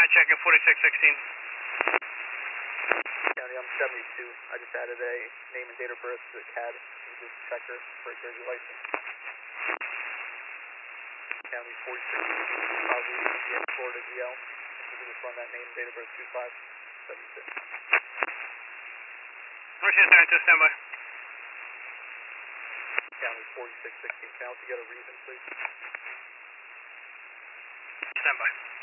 checking 4616. County, I'm 72. I just added a name and date of birth to the CAD. You just checker for a Jersey license. County 4616, probably Florida DL. You can just run that name and date of birth 2576. Merchant 92, standby. County 4616. Can I also get a reason, please? Standby.